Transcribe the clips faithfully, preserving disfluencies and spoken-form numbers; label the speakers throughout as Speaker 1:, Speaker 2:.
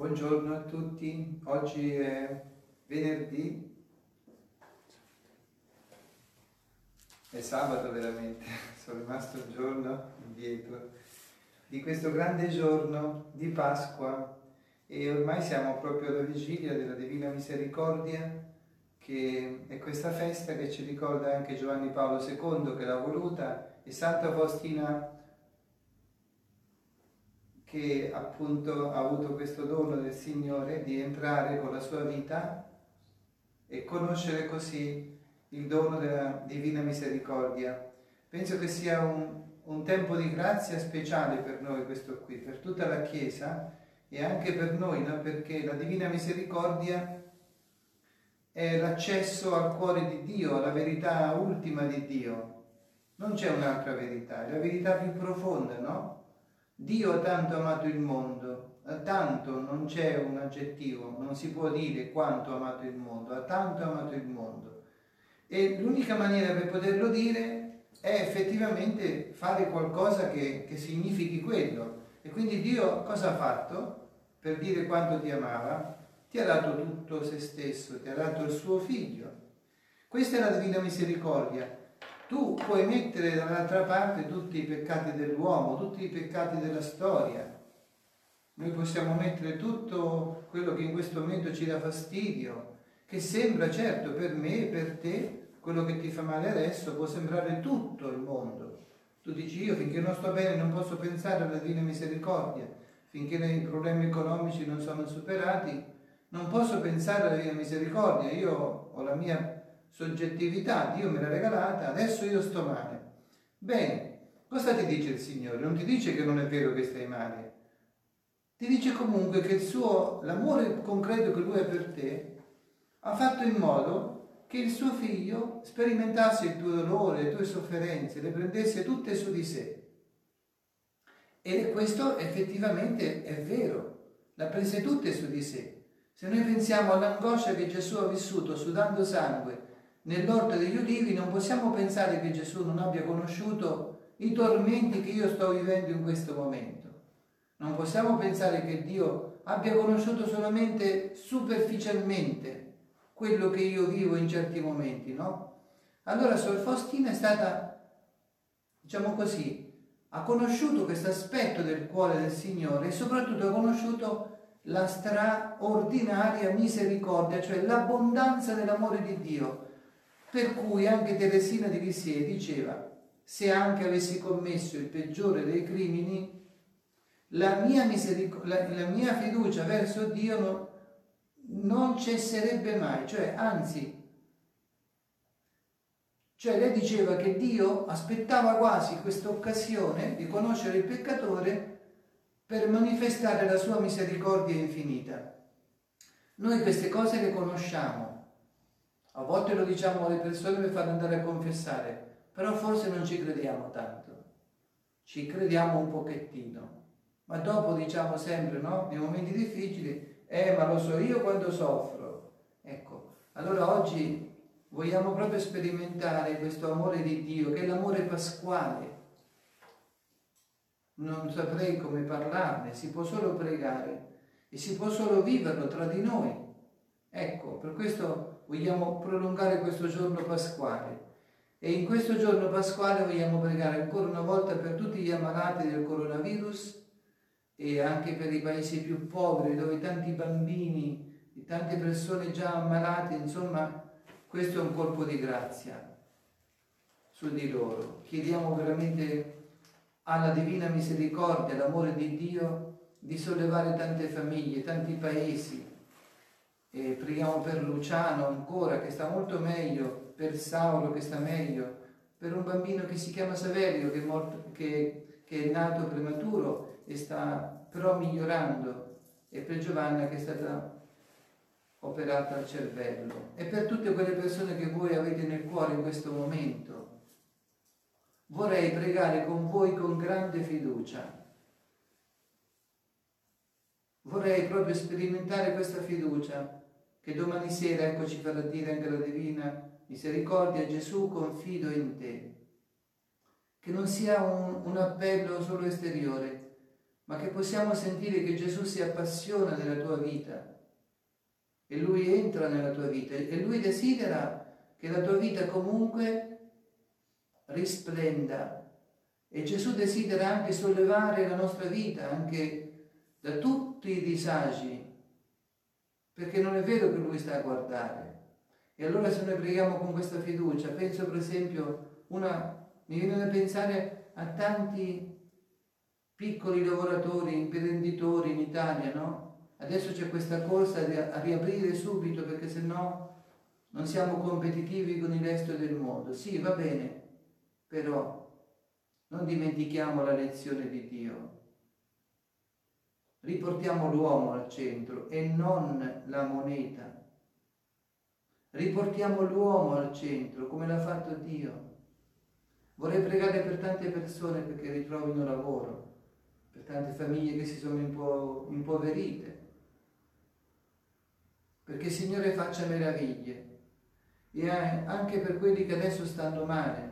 Speaker 1: Buongiorno a tutti, oggi è venerdì, è sabato veramente, sono rimasto un giorno indietro di questo grande giorno di Pasqua e ormai siamo proprio alla vigilia della Divina Misericordia, che è questa festa che ci ricorda anche Giovanni Paolo secondo che l'ha voluta, e Santa Faustina che appunto ha avuto questo dono del Signore di entrare con la sua vita e conoscere così il dono della Divina Misericordia. Penso che sia un, un tempo di grazia speciale per noi questo qui, per tutta la Chiesa e anche per noi, no? Perché la Divina Misericordia è l'accesso al cuore di Dio, alla verità ultima di Dio. Non c'è un'altra verità, è la verità più profonda, no? Dio ha tanto amato il mondo, tanto non c'è un aggettivo, non si può dire quanto ha amato il mondo, ha tanto amato il mondo. E l'unica maniera per poterlo dire è effettivamente fare qualcosa che, che significhi quello. E quindi Dio cosa ha fatto per dire quanto ti amava? Ti ha dato tutto se stesso, ti ha dato il suo figlio. Questa è la Divina Misericordia. Tu puoi mettere dall'altra parte tutti i peccati dell'uomo, tutti i peccati della storia. Noi possiamo mettere tutto quello che in questo momento ci dà fastidio, che sembra certo per me e per te, quello che ti fa male adesso può sembrare tutto il mondo. Tu dici io finché non sto bene non posso pensare alla Divina Misericordia, finché i problemi economici non sono superati non posso pensare alla Divina Misericordia, io ho la mia soggettività, Dio me l'ha regalata, adesso io sto male. Bene, cosa ti dice il Signore? Non ti dice che non è vero che stai male, ti dice comunque che il suo, l'amore concreto che Lui ha per te ha fatto in modo che il suo figlio sperimentasse il tuo dolore, le tue sofferenze, le prendesse tutte su di sé. E questo effettivamente è vero, l'ha prese tutte su di sé. Se noi pensiamo all'angoscia che Gesù ha vissuto sudando sangue nell'orto degli ulivi, non possiamo pensare che Gesù non abbia conosciuto i tormenti che io sto vivendo in questo momento. Non possiamo pensare che Dio abbia conosciuto solamente superficialmente quello che io vivo in certi momenti, no? Allora Sor Faustina è stata, diciamo così, ha conosciuto questo aspetto del cuore del Signore e soprattutto ha conosciuto la straordinaria misericordia, cioè l'abbondanza dell'amore di Dio. Per cui anche Teresina di Lisieux diceva: se anche avessi commesso il peggiore dei crimini, la mia, la, la mia fiducia verso Dio non, non cesserebbe mai, cioè anzi, cioè lei diceva che Dio aspettava quasi questa occasione di conoscere il peccatore per manifestare la sua misericordia infinita. Noi queste cose le conosciamo. A volte lo diciamo alle persone per farle andare a confessare, però forse non ci crediamo tanto, ci crediamo un pochettino, ma dopo diciamo sempre, no? Nei momenti difficili, eh ma lo so io quando soffro. Ecco, allora oggi vogliamo proprio sperimentare questo amore di Dio, che è l'amore pasquale. Non saprei come parlarne, si può solo pregare e si può solo viverlo tra di noi. Ecco, per questo vogliamo prolungare questo giorno pasquale e in questo giorno pasquale vogliamo pregare ancora una volta per tutti gli ammalati del coronavirus e anche per i paesi più poveri dove tanti bambini, tante persone già ammalate, insomma questo è un colpo di grazia su di loro. Chiediamo veramente alla Divina Misericordia, l'amore di Dio, di sollevare tante famiglie, tanti paesi. E preghiamo per Luciano ancora, che sta molto meglio, per Saulo che sta meglio, per un bambino che si chiama Saverio, che è, morto, che, che è nato prematuro e sta però migliorando, e per Giovanna che è stata operata al cervello, e per tutte quelle persone che voi avete nel cuore in questo momento. Vorrei pregare con voi con grande fiducia. Vorrei proprio sperimentare questa fiducia che domani sera, ecco, ci farà dire anche la Divina Misericordia: Gesù, confido in te. Che non sia un, un appello solo esteriore, ma che possiamo sentire che Gesù si appassiona della tua vita e Lui entra nella tua vita e Lui desidera che la tua vita comunque risplenda. E Gesù desidera anche sollevare la nostra vita anche da tutti i disagi, perché non è vero che Lui sta a guardare. E allora se noi preghiamo con questa fiducia, penso per esempio, una, mi viene da pensare a tanti piccoli lavoratori, imprenditori in Italia, no? Adesso c'è questa corsa a riaprire subito perché sennò non siamo competitivi con il resto del mondo. Sì, va bene, però non dimentichiamo la lezione di Dio. Riportiamo l'uomo al centro e non la moneta. Riportiamo l'uomo al centro come l'ha fatto Dio. Vorrei pregare per tante persone perché ritrovino lavoro, per tante famiglie che si sono impo- impoverite, perché il Signore faccia meraviglie, e anche per quelli che adesso stanno male.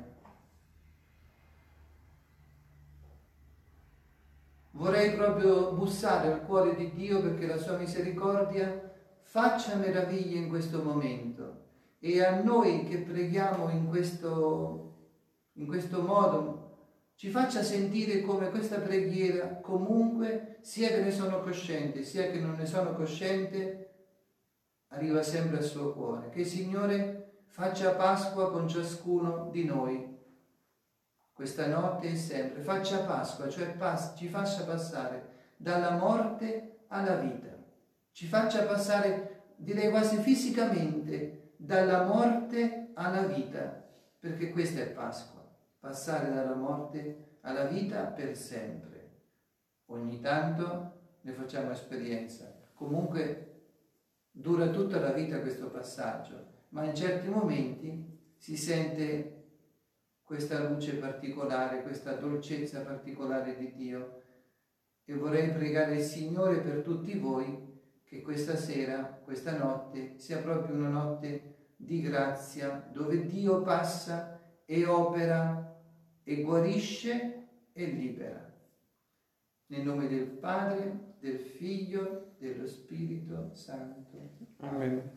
Speaker 1: Vorrei proprio bussare al cuore di Dio perché la sua misericordia faccia meraviglie in questo momento, e a noi che preghiamo in questo, in questo modo ci faccia sentire come questa preghiera comunque, sia che ne sono cosciente sia che non ne sono cosciente, arriva sempre al suo cuore. Che il Signore faccia Pasqua con ciascuno di noi questa notte e sempre. Faccia Pasqua, cioè pass- ci faccia passare dalla morte alla vita, ci faccia passare, direi quasi fisicamente, dalla morte alla vita, perché questa è Pasqua, passare dalla morte alla vita per sempre. Ogni tanto ne facciamo esperienza, comunque dura tutta la vita questo passaggio, ma in certi momenti si sente questa luce particolare, questa dolcezza particolare di Dio, e vorrei pregare il Signore per tutti voi che questa sera, questa notte, sia proprio una notte di grazia, dove Dio passa e opera e guarisce e libera. Nel nome del Padre, del Figlio, dello Spirito Santo. Amen.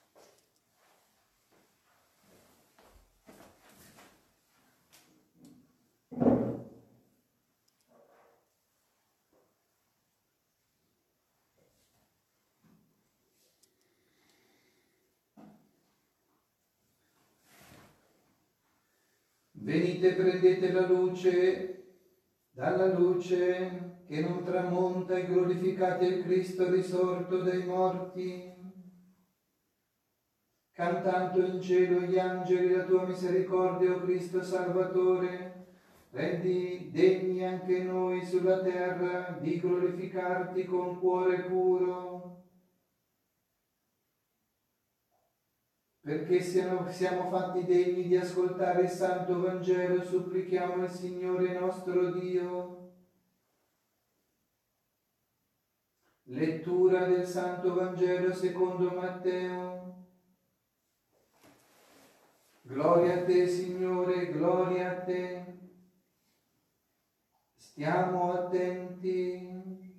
Speaker 1: Venite, prendete la luce, dalla luce che non tramonta, e glorificate il Cristo risorto dai morti. Cantando in cielo gli angeli la tua misericordia, o Cristo Salvatore, rendi degni anche noi sulla terra di glorificarti con cuore puro. Perché siamo, siamo fatti degni di ascoltare il Santo Vangelo, supplichiamo il Signore nostro Dio. Lettura del Santo Vangelo secondo Matteo. Gloria a te, Signore, gloria a te. Stiamo attenti.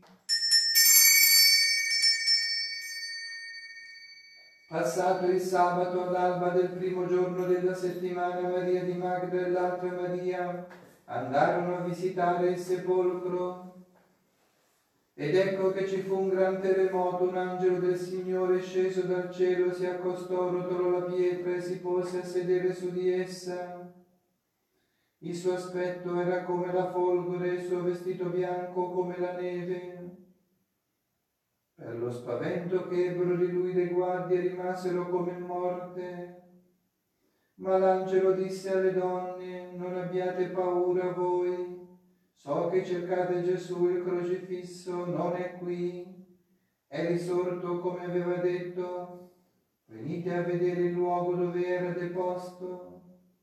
Speaker 1: Passato il sabato, all'alba del primo giorno della settimana, Maria di Magdala e l'altra Maria andarono a visitare il sepolcro. Ed ecco che ci fu un gran terremoto, un angelo del Signore sceso dal cielo si accostò, rotolò la pietra e si pose a sedere su di essa. Il suo aspetto era come la folgore, il suo vestito bianco come la neve. Per lo spavento che ebbero di lui le guardie rimasero come morte. Ma l'angelo disse alle donne: non abbiate paura voi, so che cercate Gesù il crocifisso, non è qui, è risorto come aveva detto, venite a vedere il luogo dove era deposto.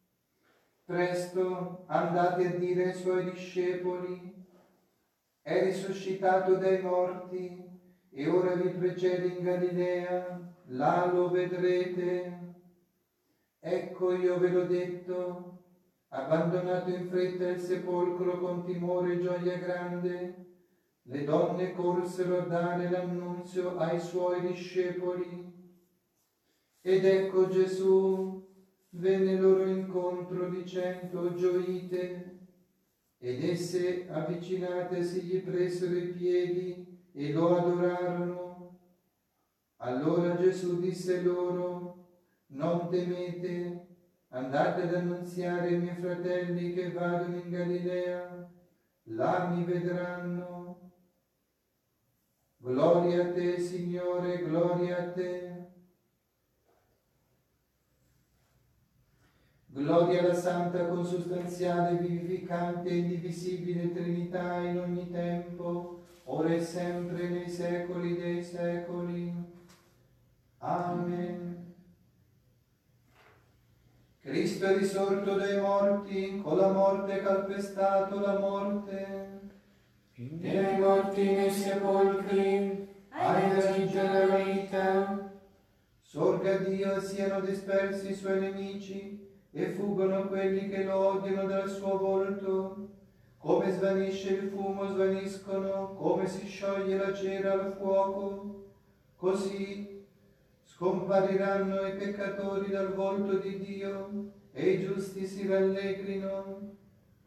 Speaker 1: Presto andate a dire ai suoi discepoli: è risuscitato dai morti, e ora vi precede in Galilea, là lo vedrete. Ecco, io ve l'ho detto. Abbandonato in fretta il sepolcro con timore e gioia grande, le donne corsero a dare l'annunzio ai suoi discepoli. Ed ecco Gesù venne loro incontro dicendo: gioite. Ed esse, avvicinatesi, gli presero i piedi e lo adorarono. Allora Gesù disse loro: non temete, andate ad annunziare ai miei fratelli che vadano in Galilea, là mi vedranno. Gloria a te, Signore, gloria a te. Gloria alla Santa, consustanziale, vivificante e indivisibile Trinità in ogni tempo, ora e sempre, nei secoli dei secoli. Amen. Cristo è risorto dai morti, con la morte calpestato la morte.
Speaker 2: E nei morti nei sepolcri hai agito la vita.
Speaker 1: Sorga Dio e siano dispersi i suoi nemici, e fuggono quelli che lo odiano dal suo volto. Come svanisce il fumo svaniscono, come si scioglie la cera al fuoco, così scompariranno i peccatori dal volto di Dio, e i giusti si rallegrino.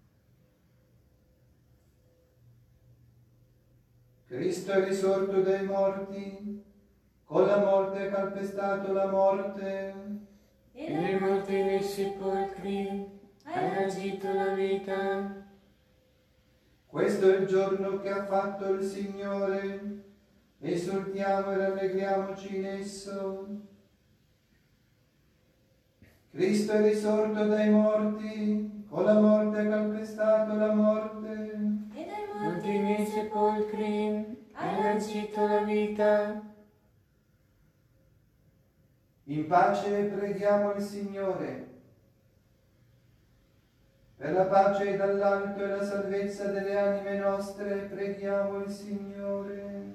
Speaker 1: Cristo è risorto dai morti, con la morte ha calpestato la morte.
Speaker 2: E nei morti nei sepolcri hai agito la vita.
Speaker 1: Questo è il giorno che ha fatto il Signore, esultiamo e rallegriamoci in esso. Cristo è risorto dai morti, con la morte ha calpestato la morte.
Speaker 2: E dai morti nei sepolcri hai agito la vita.
Speaker 1: In pace preghiamo il Signore. Per la pace dall'alto e la salvezza delle anime nostre preghiamo il Signore.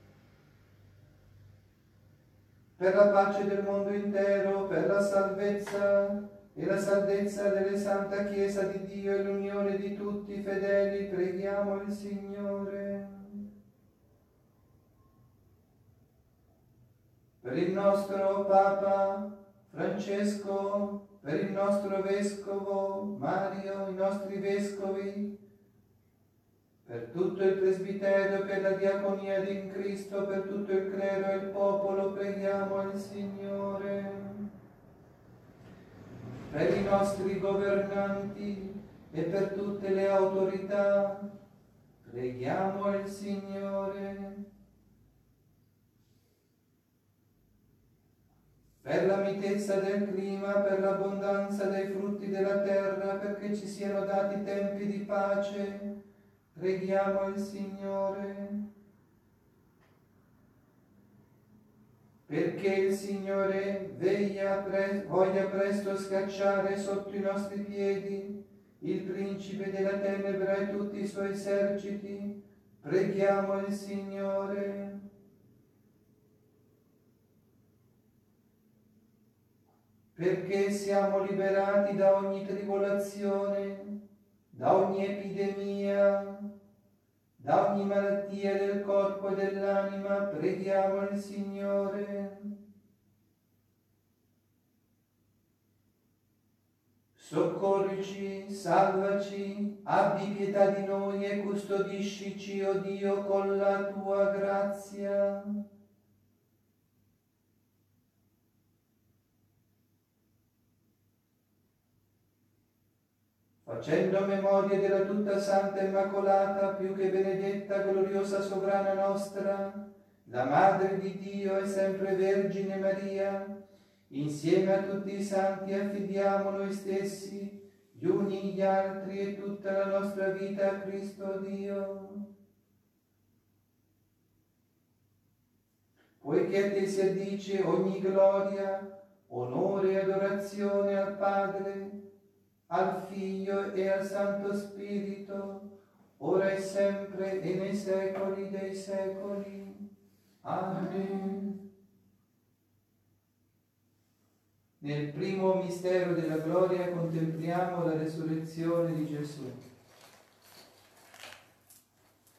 Speaker 1: Per la pace del mondo intero, per la salvezza e la salvezza della Santa Chiesa di Dio e l'unione di tutti i fedeli preghiamo il Signore. Per il nostro Papa Francesco, per il nostro Vescovo Mario, i nostri Vescovi, per tutto il presbiterio, per la diaconia di in Cristo, per tutto il clero e il popolo, preghiamo il Signore. Per i nostri governanti e per tutte le autorità, preghiamo il Signore. Per la mitezza del clima, per l'abbondanza dei frutti della terra, perché ci siano dati tempi di pace, preghiamo il Signore. Perché il Signore veglia pre- voglia presto scacciare sotto i nostri piedi il principe della tenebra e tutti i suoi eserciti, preghiamo il Signore. Perché siamo liberati da ogni tribolazione, da ogni epidemia, da ogni malattia del corpo e dell'anima, preghiamo il Signore. Soccorrici, salvaci, abbi pietà di noi e custodiscici, o Dio, con la tua grazia. Facendo memoria della tutta santa e immacolata, più che benedetta, gloriosa sovrana nostra, la Madre di Dio e sempre Vergine Maria, insieme a tutti i santi affidiamo noi stessi, gli uni gli altri e tutta la nostra vita a Cristo Dio. Poiché a te si addice ogni gloria, onore e adorazione al Padre, al Figlio e al Santo Spirito, ora e sempre e nei secoli dei secoli. Amen. Nel primo mistero della gloria contempliamo la resurrezione di Gesù.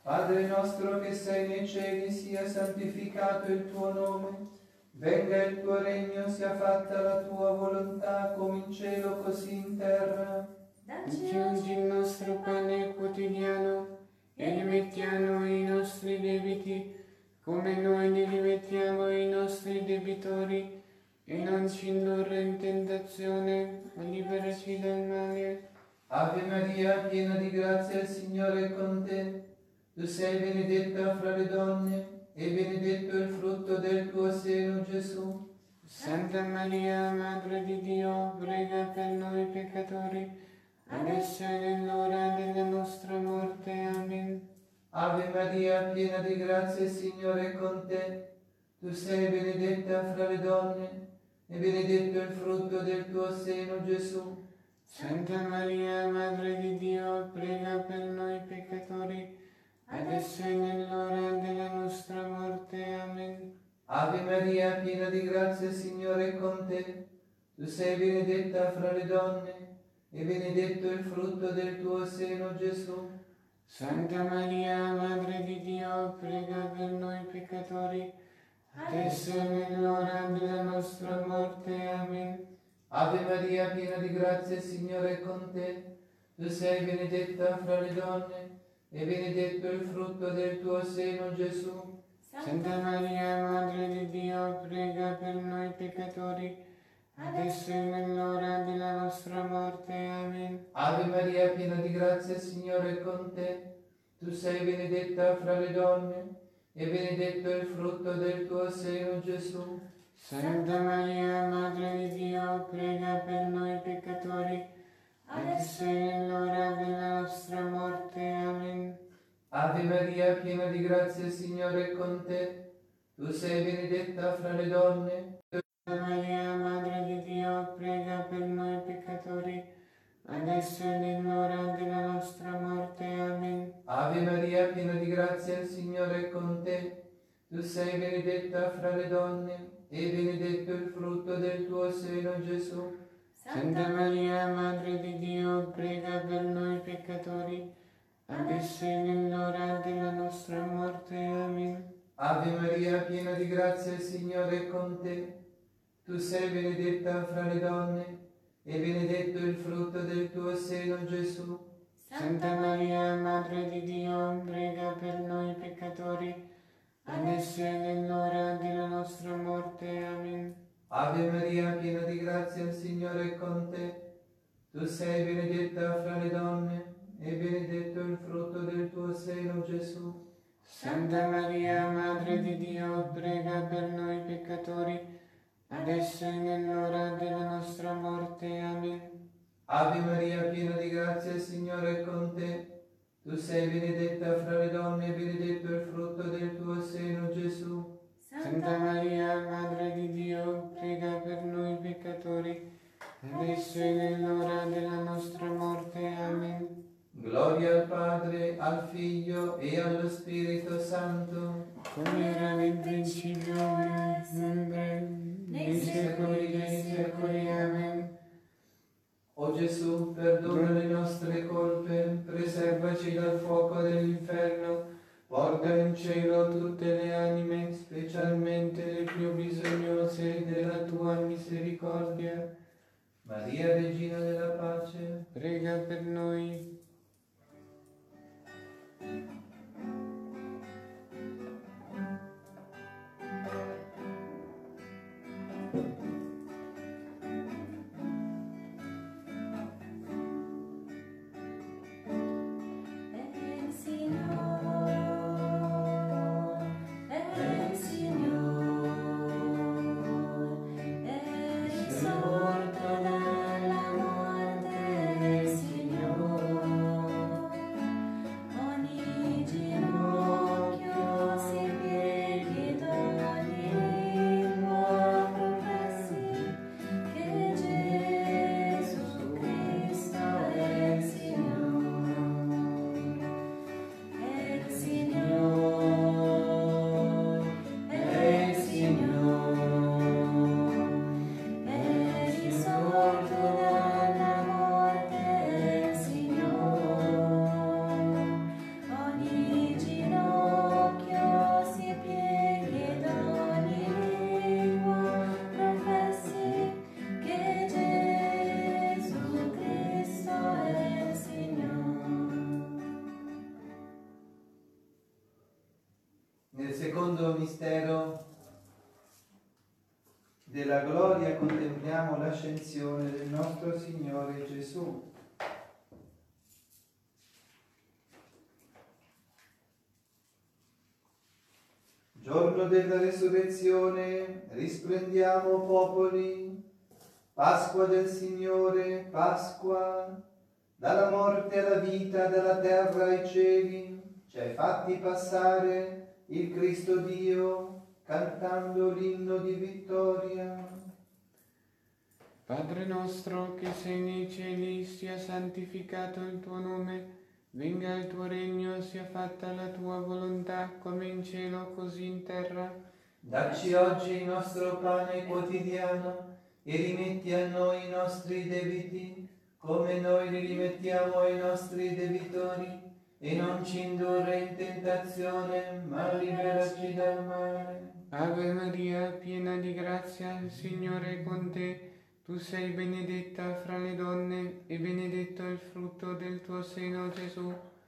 Speaker 1: Padre nostro che sei nei cieli, sia santificato il tuo nome, venga il tuo regno, sia fatta la tua volontà, come in cielo così in terra.
Speaker 2: Dacci oggi il nostro pane quotidiano e rimetti a noi i nostri debiti, come noi li rimettiamo ai nostri debitori, e non ci indurre in tentazione, ma liberaci dal male.
Speaker 1: Ave Maria, piena di grazia, il Signore è con te. Tu sei benedetta fra le donne, e benedetto il frutto del tuo seno, Gesù.
Speaker 2: Santa Maria, Madre di Dio, prega per noi peccatori, adesso è nell'ora della nostra morte. Amen.
Speaker 1: Ave Maria, piena di grazia, il Signore è con te. Tu sei benedetta fra le donne, e benedetto il frutto del tuo seno, Gesù.
Speaker 2: Santa Maria, Madre di Dio, prega per noi peccatori, adesso è nell'ora della nostra morte. Amen.
Speaker 1: Ave Maria, piena di grazia, il Signore è con te. Tu sei benedetta fra le donne, e benedetto il frutto del tuo seno, Gesù.
Speaker 2: Santa Maria, Madre di Dio, prega per noi peccatori, adesso è nell'ora della nostra morte. Amen.
Speaker 1: Ave Maria, piena di grazia, il Signore è con te. Tu sei benedetta fra le donne, e benedetto il frutto del tuo seno, Gesù.
Speaker 2: Santa Maria, Madre di Dio, prega per noi peccatori, adesso è nell'ora della nostra morte. Amen.
Speaker 1: Ave Maria, piena di grazia, il Signore è con te. Tu sei benedetta fra le donne, e benedetto il frutto del tuo seno, Gesù.
Speaker 2: Santa Maria, Madre di Dio, prega per noi peccatori, adesso è nell'ora della nostra morte. Amen.
Speaker 1: Ave Maria, piena di grazia, il Signore è con te. Tu sei benedetta fra le donne.
Speaker 2: Santa Maria, Madre di Dio, prega per noi peccatori, adesso è nell'ora della nostra morte. Amen.
Speaker 1: Ave Maria, piena di grazia, il Signore è con te. Tu sei benedetta fra le donne, e benedetto il frutto del tuo seno, Gesù.
Speaker 2: Santa Maria, Madre di Dio, prega per noi peccatori, adesso è nell'ora della nostra morte. Amen.
Speaker 1: Ave Maria, piena di grazia, il Signore è con te. Tu sei benedetta fra le donne, e benedetto il frutto del tuo seno, Gesù.
Speaker 2: Santa Maria, Madre di Dio, prega per noi peccatori, adesso è nell'ora della nostra morte. Amen.
Speaker 1: Ave Maria, piena di grazia, il Signore è con te. Tu sei benedetta fra le donne, e benedetto il frutto del tuo seno, Gesù.
Speaker 2: Santa Maria, Madre di Dio, prega per noi peccatori, adesso è nell'ora della nostra morte. Amen.
Speaker 1: Ave Maria, piena di grazia, il Signore è con te. Tu sei benedetta fra le donne, e benedetto il frutto del tuo seno, Gesù.
Speaker 2: Santa Maria, Madre di Dio, prega per noi peccatori, adesso è nell'ora della nostra morte. Amen.
Speaker 1: Gloria al Padre, al Figlio e allo Spirito Santo,
Speaker 2: come era nel principio, ora e sempre, nei secoli dei secoli. Amen.
Speaker 1: O Gesù, perdona le nostre colpe, preservaci dal fuoco dell'inferno, porta in cielo tutte le anime, specialmente le più bisognose della tua misericordia. Maria, Regina della Pace,
Speaker 2: prega per noi.
Speaker 3: Sorto dalla morte, Signore.
Speaker 1: mistero della gloria contempliamo l'ascensione del nostro Signore Gesù. Giorno della resurrezione, risplendiamo popoli, Pasqua del Signore, Pasqua, dalla morte alla vita, dalla terra ai cieli, ci hai fatti passare il Cristo Dio, cantando l'inno di vittoria.
Speaker 2: Padre nostro che sei nei cieli, sia santificato il tuo nome, venga il tuo regno, sia fatta la tua volontà, come in cielo così in terra.
Speaker 1: Dacci oggi il nostro pane quotidiano e rimetti a noi i nostri debiti, come noi li rimettiamo ai nostri debitori, e non ci indurre in tentazione, ma liberaci dal male.
Speaker 2: Ave Maria, piena di grazia, il Signore è con te. Tu sei benedetta fra le donne e benedetto il frutto del tuo seno, Gesù.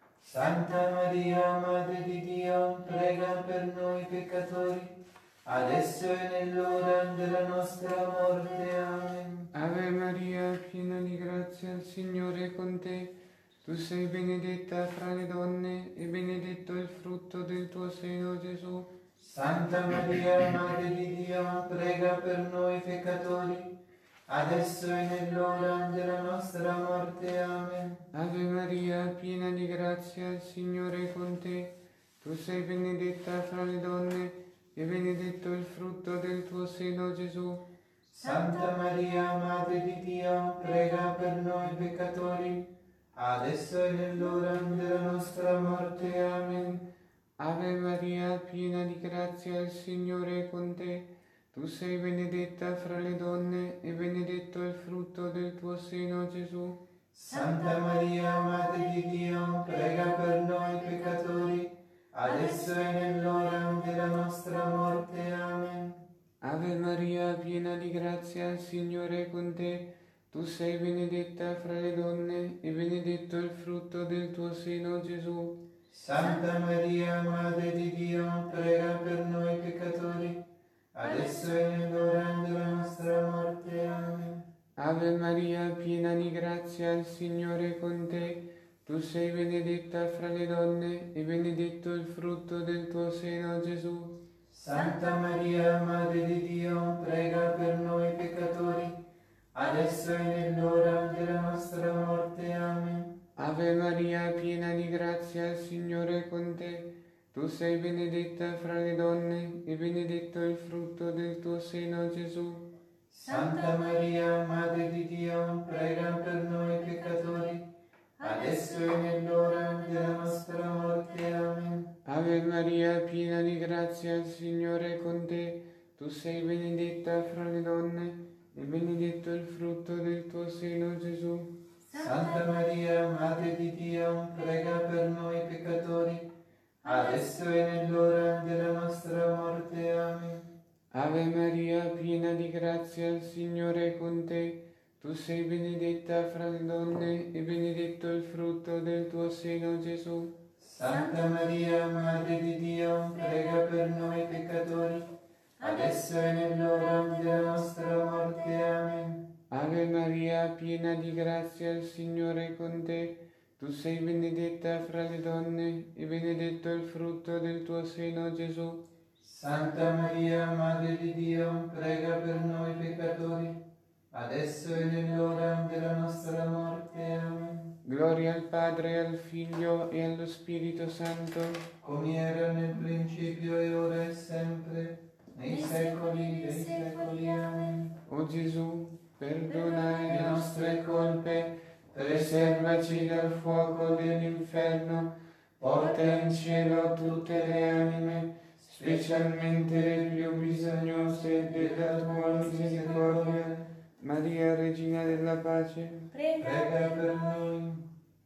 Speaker 1: Santa Maria, Madre di Dio, prega per noi peccatori, adesso e nell'ora della nostra morte. Amen.
Speaker 2: Ave Maria, piena di grazia, il Signore è con te. Tu sei benedetta fra le donne e benedetto il frutto del tuo seno, Gesù.
Speaker 1: Santa Maria, Madre di Dio, prega per noi peccatori, adesso e nell'ora della nostra morte. Amen.
Speaker 2: Ave Maria, piena di grazia, il Signore è con te. Tu sei benedetta fra le donne e benedetto il frutto del tuo seno, Gesù.
Speaker 1: Santa Maria, Madre di Dio, prega per noi peccatori, adesso e nell'ora della nostra morte. Amen.
Speaker 2: Ave Maria, piena di grazia, il Signore è con te. Tu sei benedetta fra le donne e benedetto il frutto del tuo seno, Gesù.
Speaker 1: Santa Maria, Madre di Dio, prega per noi peccatori, adesso e nell'ora della nostra morte. Amen.
Speaker 2: Ave Maria, piena di grazia, il Signore è con te. Tu sei benedetta fra le donne e benedetto il frutto del tuo seno, Gesù.
Speaker 1: Santa Maria, Madre di Dio, prega per noi peccatori, adesso e nell'ora della nostra morte. Amen.
Speaker 2: Ave Maria, piena di grazia, il Signore è con te. Tu sei benedetta fra le donne e benedetto il frutto del tuo seno, Gesù.
Speaker 1: Santa Maria, Madre di Dio, prega per noi peccatori, adesso e nell'ora della nostra morte. Amen.
Speaker 2: Ave Maria, piena di grazia, il Signore è con te. Tu sei benedetta fra le donne e benedetto il frutto del tuo seno, Gesù.
Speaker 1: Santa Maria, Madre di Dio, prega per noi peccatori, adesso e nell'ora della nostra morte. Amen.
Speaker 2: Ave Maria, piena di grazia, il Signore è con te. Tu sei benedetta fra le donne e benedetto il frutto del tuo seno, Gesù.
Speaker 1: Santa Maria, Madre di Dio, prega per noi peccatori, adesso e nell'ora della nostra morte. Amen.
Speaker 2: Ave Maria, piena di grazia, il Signore è con te. Tu sei benedetta fra le donne e benedetto il frutto del tuo seno, Gesù.
Speaker 1: Santa Maria, Madre di Dio, prega per noi peccatori, adesso e nell'ora della nostra morte. Amen.
Speaker 2: Ave Maria, piena di grazia, il Signore è con te. Tu sei benedetta fra le donne e benedetto il frutto del tuo seno, Gesù.
Speaker 1: Santa Maria, Madre di Dio, prega per noi peccatori, adesso e nell'ora della nostra morte. Amen.
Speaker 2: Gloria al Padre, al Figlio e allo Spirito Santo,
Speaker 1: come era nel principio e ora e sempre, nei secoli dei secoli. Amen.
Speaker 2: O Gesù, perdona le nostre colpe, preservaci dal fuoco dell'inferno, porta in cielo tutte le anime, specialmente le più bisognose della tua misericordia. Maria, Regina della Pace,
Speaker 1: prega per noi.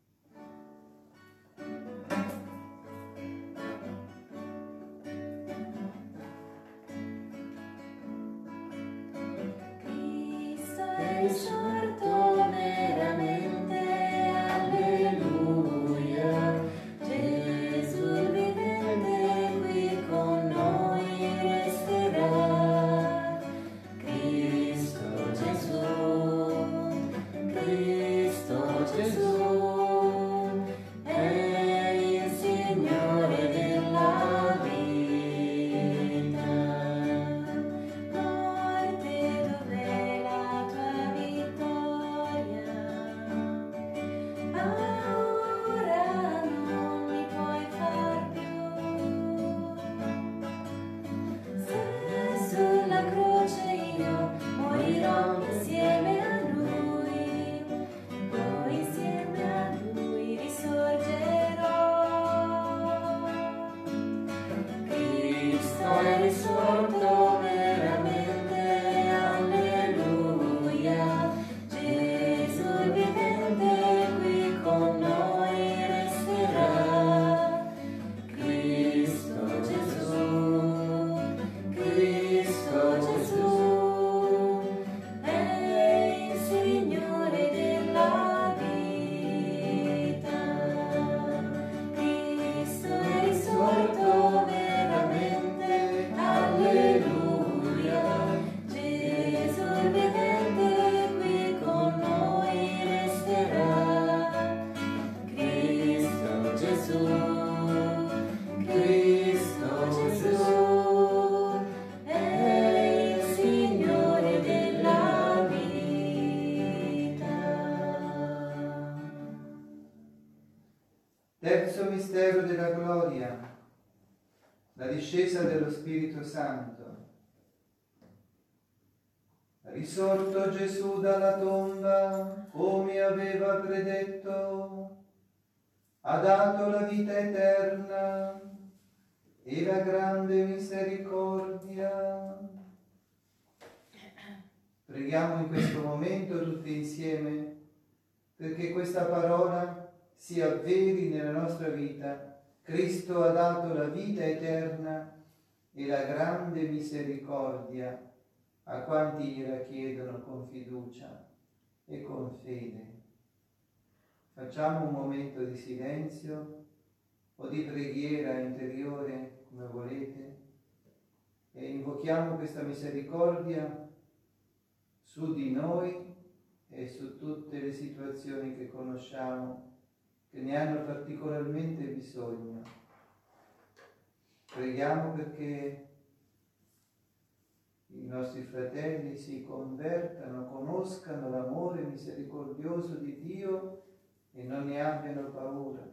Speaker 3: Cristo è sorto veramente, alleluia. Gesù vivente qui con noi
Speaker 1: mistero della gloria, la discesa dello Spirito Santo. Risorto Gesù dalla tomba, come aveva predetto, ha dato la vita eterna e la grande misericordia. Preghiamo in questo momento tutti insieme perché questa parola si avveri nella nostra vita. Cristo ha dato la vita eterna e la grande misericordia a quanti gliela chiedono con fiducia e con fede. Facciamo un momento di silenzio o di preghiera interiore, come volete, e invochiamo questa misericordia su di noi e su tutte le situazioni che conosciamo, che ne hanno particolarmente bisogno. Preghiamo perché i nostri fratelli si convertano, conoscano l'amore misericordioso di Dio e non ne abbiano paura.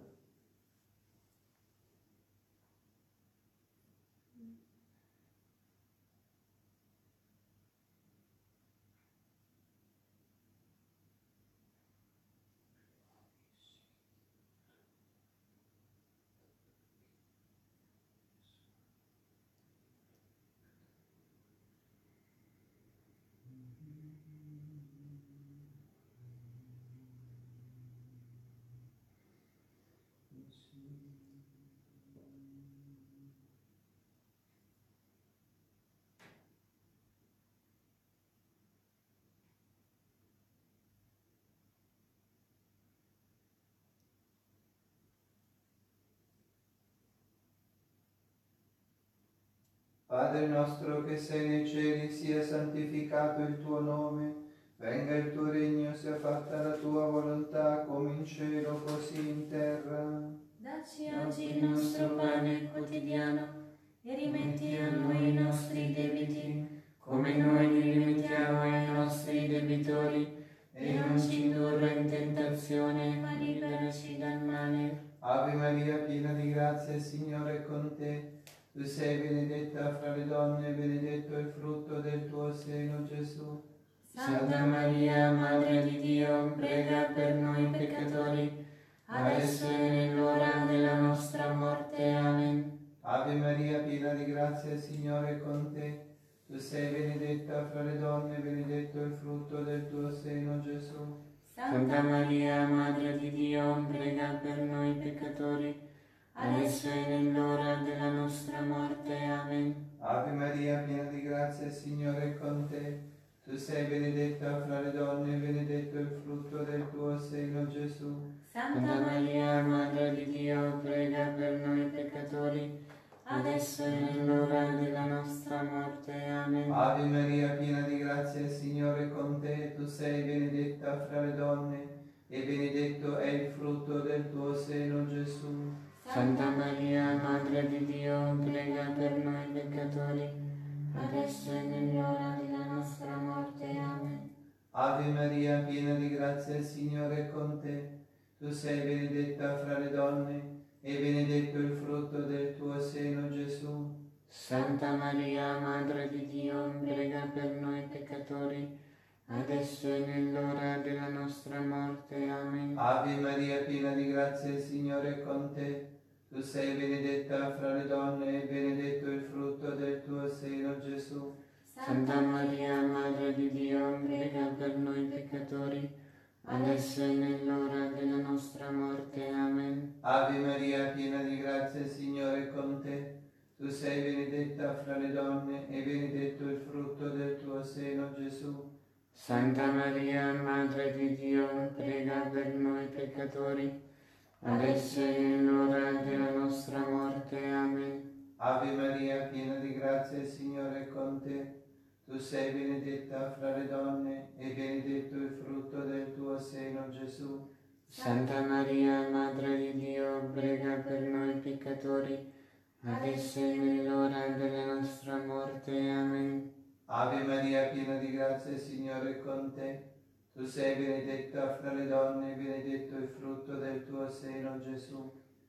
Speaker 1: Padre nostro che sei nei cieli, sia santificato il tuo nome, venga il tuo regno, sia fatta la tua volontà, come in cielo così in terra.
Speaker 3: Dacci oggi il nostro pane quotidiano e rimetti a noi i nostri debiti,
Speaker 2: come noi li rimettiamo ai nostri debitori, e non ci indurre in tentazione, ma liberaci dal male.
Speaker 1: Ave Maria, piena di grazia, il Signore è con te. Tu sei benedetta fra le donne, e benedetto è il frutto del tuo seno, Gesù.
Speaker 2: Santa Maria, Madre di Dio, prega per noi peccatori, adesso e nell'ora della nostra morte. Amen.
Speaker 1: Ave Maria, piena di grazia, il Signore è con te. Tu sei benedetta fra le donne, e benedetto è il frutto del tuo seno, Gesù.
Speaker 2: Santa Maria, Madre di Dio, prega per noi peccatori, adesso e nell'ora della nostra morte. Amen.
Speaker 1: Ave Maria, piena di grazia, il Signore è con te. Tu sei benedetta fra le donne, e benedetto è il frutto del tuo seno, Gesù.
Speaker 2: Santa Maria, Madre di Dio, prega per noi peccatori, adesso e nell'ora della nostra morte. Amen.
Speaker 1: Ave Maria, piena di grazia, il Signore è con te. Tu sei benedetta fra le donne, e benedetto è il frutto del tuo seno, Gesù.
Speaker 2: Santa Maria, Madre di Dio, prega per noi peccatori, adesso e nell'ora della nostra morte. Amen.
Speaker 1: Ave Maria, piena di grazia, il Signore è con te. Tu sei benedetta fra le donne, e benedetto il frutto del tuo seno, Gesù.
Speaker 2: Santa Maria, Madre di Dio, prega per noi peccatori, adesso e nell'ora della nostra morte. Amen.
Speaker 1: Ave Maria, piena di grazia, il Signore è con te. Tu sei benedetta fra le donne, e benedetto il frutto del tuo seno, Gesù.
Speaker 2: Santa Maria, Madre di Dio, prega per noi peccatori, adesso e nell'ora della nostra morte. Amen.
Speaker 1: Ave Maria, piena di grazia, il Signore è con te. Tu sei benedetta fra le donne, e benedetto il frutto del tuo seno, Gesù.
Speaker 2: Santa Maria, Madre di Dio, prega per noi peccatori, adesso e nell'ora della nostra morte. Amen.
Speaker 1: Ave Maria, piena di grazia, il Signore è con te. Tu sei benedetta fra le donne, e benedetto il frutto del tuo seno, Gesù.
Speaker 2: Santa Maria, Madre di Dio, prega per noi peccatori, adesso e nell'ora della nostra morte. Amen.
Speaker 1: Ave Maria, piena di grazia, il Signore è con te. Tu sei benedetta fra le donne, e benedetto il frutto del tuo seno, Gesù.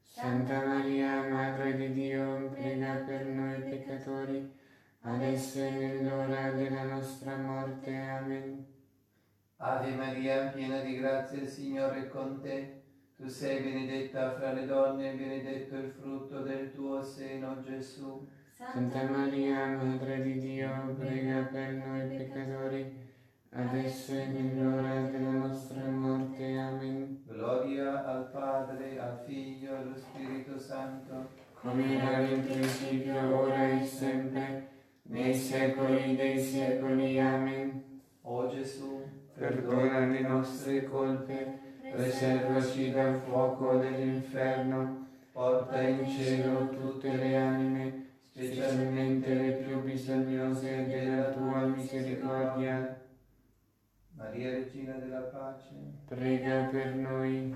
Speaker 2: Santa Maria, Madre di Dio, prega per noi peccatori, adesso e nell'ora della nostra morte. Amen.
Speaker 1: Ave Maria, piena di grazia, il Signore è con te. Tu sei benedetta fra le donne e benedetto il frutto del tuo seno, Gesù.
Speaker 2: Santa Maria, Madre di Dio, prega per noi peccatori, adesso e nell'ora della nostra morte. Amen.
Speaker 1: Gloria al Padre, al Figlio e allo Spirito Santo,
Speaker 2: come era nel principio, ora e sempre, nei secoli dei secoli. Amen.
Speaker 1: O Gesù,
Speaker 2: Perdona le nostre colpe, preservaci dal fuoco dell'inferno, porta in cielo tutte le anime, specialmente le più bisognose della tua misericordia.
Speaker 1: Maria Regina della Pace,
Speaker 2: Prega per noi.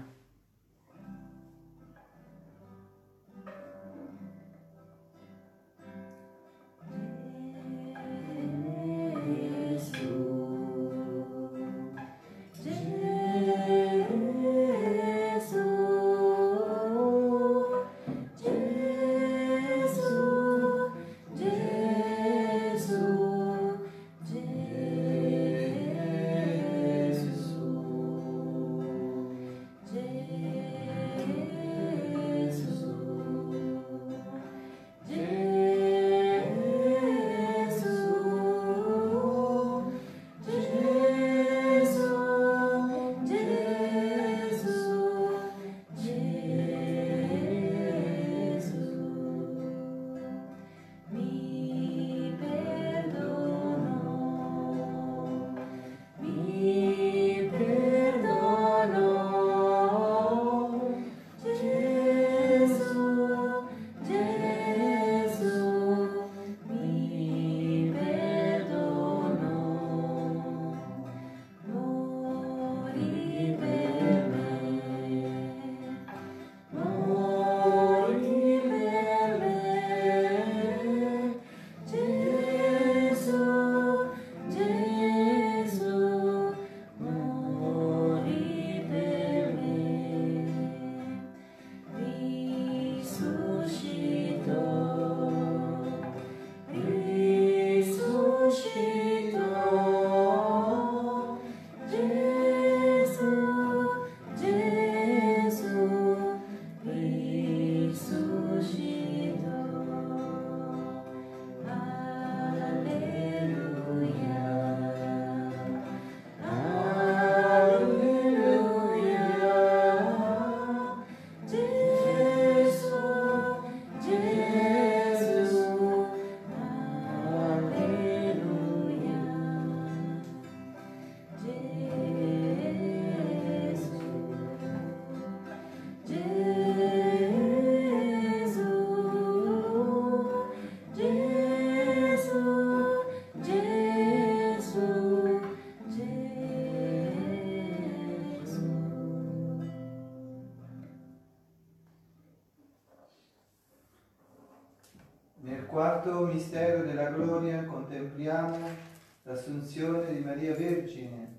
Speaker 1: quarto mistero della gloria contempliamo l'assunzione di Maria Vergine.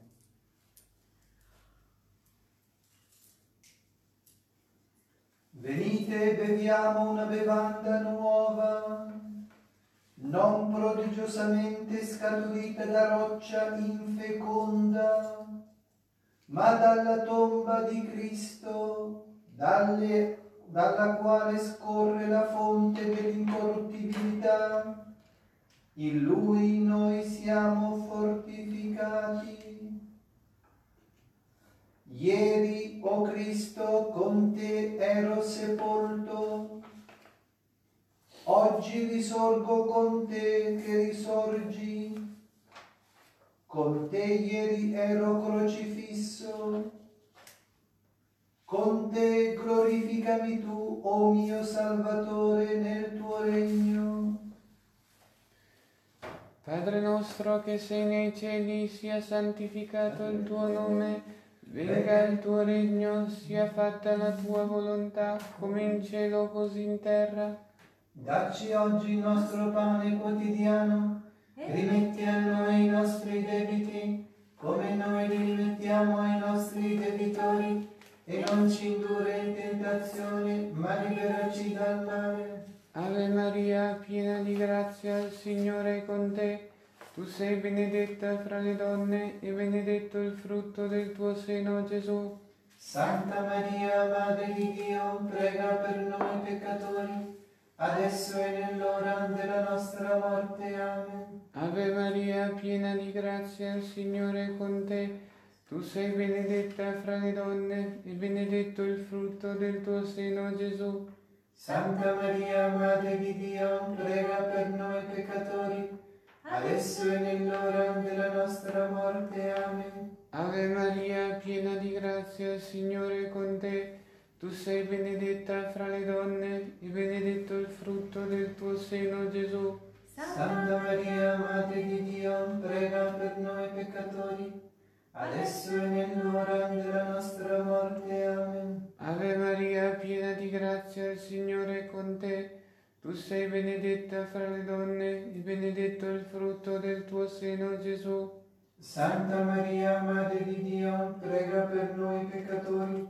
Speaker 1: Venite e beviamo una bevanda nuova, non prodigiosamente scaturita da roccia infeconda, ma dalla tomba di Cristo, dalle dalla quale scorre la fonte dell'incorruttibilità. In Lui noi siamo fortificati. Ieri, o Cristo, con te ero sepolto, oggi risorgo con te che risorgi. Con te ieri ero crocifisso, con te glorificami tu, o mio Salvatore, nel tuo regno.
Speaker 2: Padre nostro che sei nei cieli, sia santificato il tuo nome, venga il tuo regno, sia fatta la tua volontà, come in cielo così in terra.
Speaker 1: Dacci oggi il nostro pane quotidiano, e rimetti a noi i nostri debiti, come noi li rimettiamo ai nostri debitori, e non ci indurre in tentazione, ma
Speaker 2: Tu sei benedetta fra le donne e benedetto il frutto del tuo seno, Gesù.
Speaker 1: Santa Maria, Madre di Dio, prega per noi peccatori, adesso e nell'ora della nostra morte. Amen.
Speaker 2: Ave Maria, piena di grazia, il Signore è con te. Tu sei benedetta fra le donne e benedetto il frutto del tuo seno, Gesù.
Speaker 1: Santa Maria, Madre di Dio, prega per noi peccatori, adesso e nell'ora della nostra morte. Amen.
Speaker 2: Ave Maria, piena di grazia, il Signore è con te. Tu sei benedetta fra le donne e benedetto il frutto del tuo seno, Gesù.
Speaker 1: Santa Maria, Madre di Dio, prega per noi peccatori, adesso e nell'ora della nostra morte. Amen.
Speaker 2: Ave Maria, piena di grazia, il Signore è con te. Tu sei benedetta fra le donne e benedetto il frutto del tuo seno, Gesù.
Speaker 1: Santa Maria, Madre di Dio, prega per noi peccatori,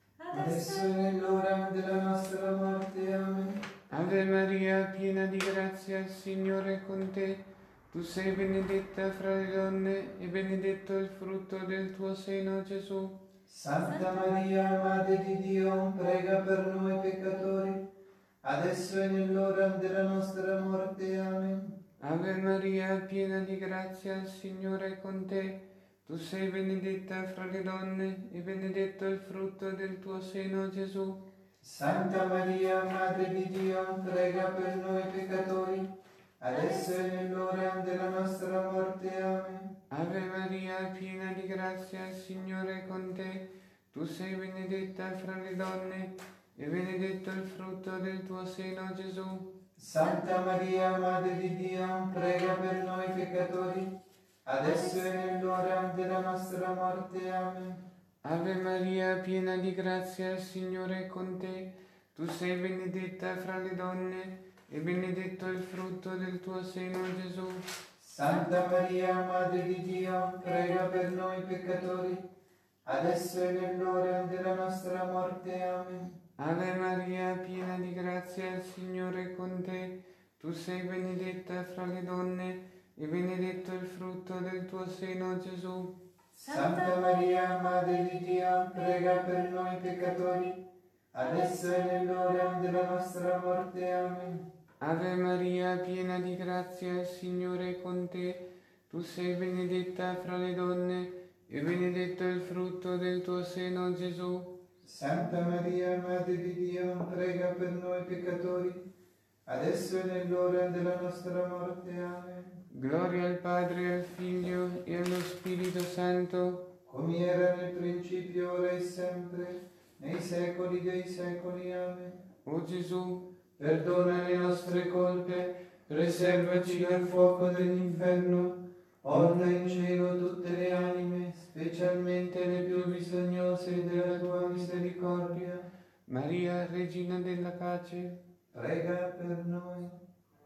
Speaker 1: adesso e nell'ora della nostra morte. Amen.
Speaker 2: Ave Maria, piena di grazia, il Signore è con te. Tu sei benedetta fra le donne e benedetto il frutto del tuo seno, Gesù.
Speaker 1: Santa Maria, Madre di Dio, prega per noi peccatori, adesso e nell'ora della nostra morte. Amen.
Speaker 2: Ave Maria, piena di grazia, il Signore è con te. Tu sei benedetta fra le donne e benedetto il frutto del tuo seno, Gesù.
Speaker 1: Santa Maria, Madre di Dio, prega per noi peccatori, adesso e nell'ora della nostra morte. Amen.
Speaker 2: Ave Maria, piena di grazia, il Signore è con te. Tu sei benedetta fra le donne e benedetto il frutto del tuo seno, Gesù.
Speaker 1: Santa Maria, Madre di Dio, prega per noi peccatori, adesso e nell'ora della nostra morte. Amen.
Speaker 2: Ave Maria, piena di grazia, il Signore è con te. Tu sei benedetta fra le donne e benedetto il frutto del tuo seno, Gesù.
Speaker 1: Santa Maria, Madre di Dio, prega per noi peccatori, adesso e nell'ora della nostra morte. Amen.
Speaker 2: Ave Maria, piena di grazia, il Signore è con te. Tu sei benedetta fra le donne e benedetto il frutto del tuo seno, Gesù.
Speaker 1: Santa Maria, Madre di Dio, prega per noi peccatori, adesso e nell'ora della nostra morte. Amen.
Speaker 2: Ave Maria, piena di grazia, il Signore è con te. Tu sei benedetta fra le donne e benedetto il frutto del tuo seno, Gesù.
Speaker 1: Santa Maria, Madre di Dio, prega per noi peccatori, adesso e nell'ora della nostra morte. Amen.
Speaker 2: Gloria al Padre, al Figlio e allo Spirito Santo,
Speaker 1: come era nel principio, ora e sempre, nei secoli dei secoli. Amen.
Speaker 2: o Gesù,
Speaker 1: Perdona le nostre colpe, preservaci dal fuoco dell'inferno, porta in cielo tutte le anime, specialmente le più bisognose della tua misericordia.
Speaker 2: Maria, Regina della Pace,
Speaker 1: Prega per noi.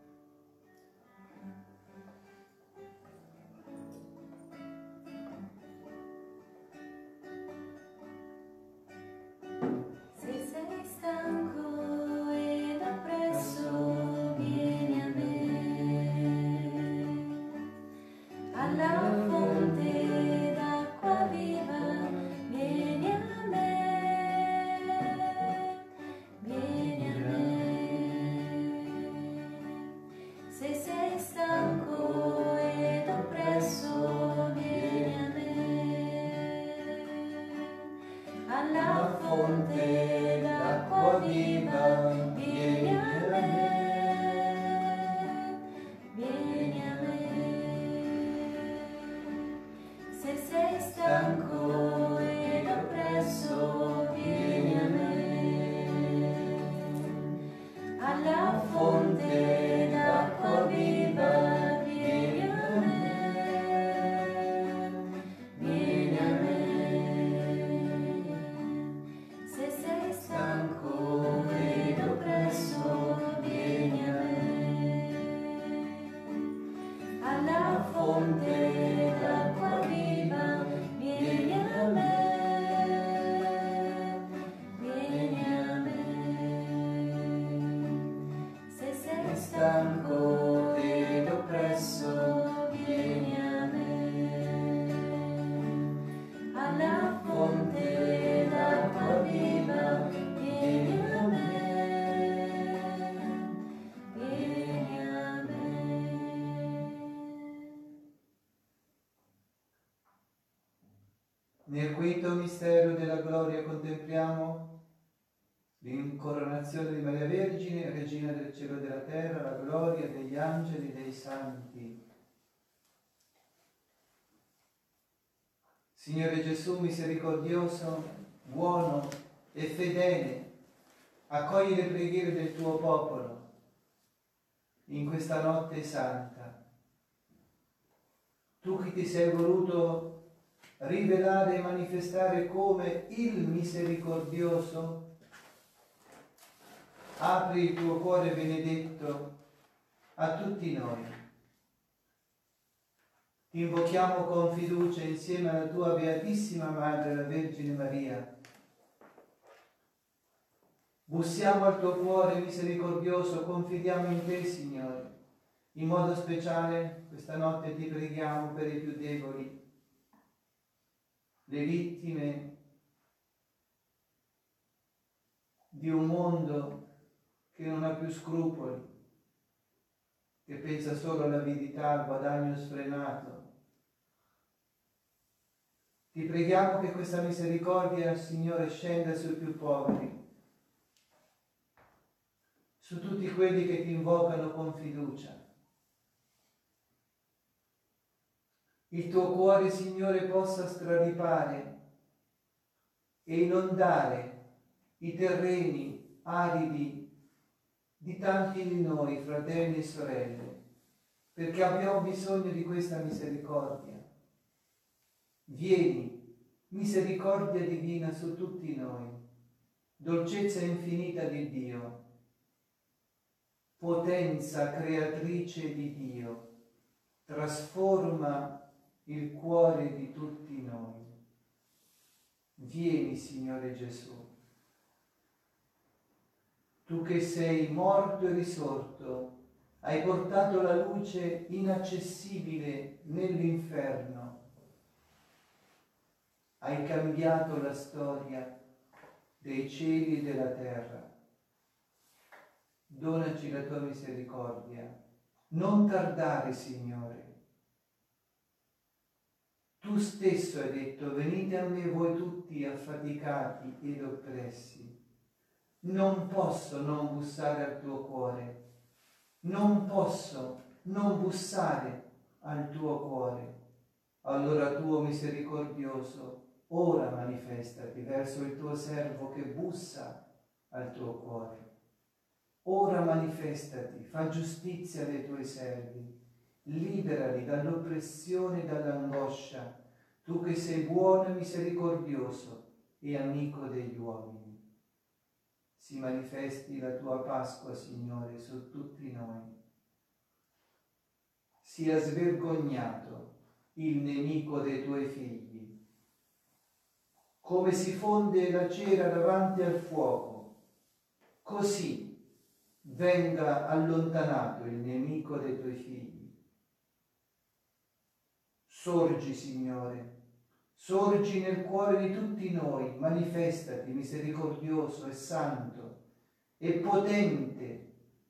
Speaker 3: Se sei stanco ed oppresso, vieni a me, alla fonte d'acqua viva, vieni a me, vieni a me.
Speaker 1: Nel quinto mistero della gloria contempliamo l'incoronazione di Maria Vergine, Regina del cielo e della terra, la gloria degli angeli e dei santi. Signore Gesù misericordioso, buono e fedele, accogli le preghiere del tuo popolo in questa notte santa. Tu che ti sei voluto rivelare e manifestare come il misericordioso, apri il tuo cuore benedetto a tutti noi. Ti invochiamo con fiducia insieme alla tua Beatissima Madre, la Vergine Maria. Bussiamo al tuo cuore misericordioso, confidiamo in te, Signore. In modo speciale questa notte ti preghiamo per i più deboli, le vittime di un mondo che non ha più scrupoli, che pensa solo all'avidità, al guadagno sfrenato. Ti preghiamo che questa misericordia, Signore, scenda sui più poveri, su tutti quelli che ti invocano con fiducia. Il tuo cuore, Signore, possa straripare e inondare i terreni aridi di tanti di noi, fratelli e sorelle, perché abbiamo bisogno di questa misericordia. Vieni, misericordia divina su tutti noi, dolcezza infinita di Dio, potenza creatrice di Dio, trasforma il cuore di tutti noi. Vieni, Signore Gesù, tu che sei morto e risorto, hai portato la luce inaccessibile nell'inferno, hai cambiato la storia dei cieli e della terra. Donaci la tua misericordia, non tardare, Signore. Tu stesso hai detto: venite a me voi tutti affaticati ed oppressi. Non posso non bussare al tuo cuore, non posso non bussare al tuo cuore. Allora tu, misericordioso, ora manifestati verso il tuo servo che bussa al tuo cuore. Ora manifestati, fa giustizia dei tuoi servi, liberali dall'oppressione e dall'angoscia, tu che sei buono e misericordioso e amico degli uomini. Si manifesti la tua Pasqua, Signore, su tutti noi. Sia svergognato il nemico dei tuoi figli. Come si fonde la cera davanti al fuoco, così venga allontanato il nemico dei tuoi figli. Sorgi, Signore, sorgi nel cuore di tutti noi, manifestati misericordioso e santo e potente.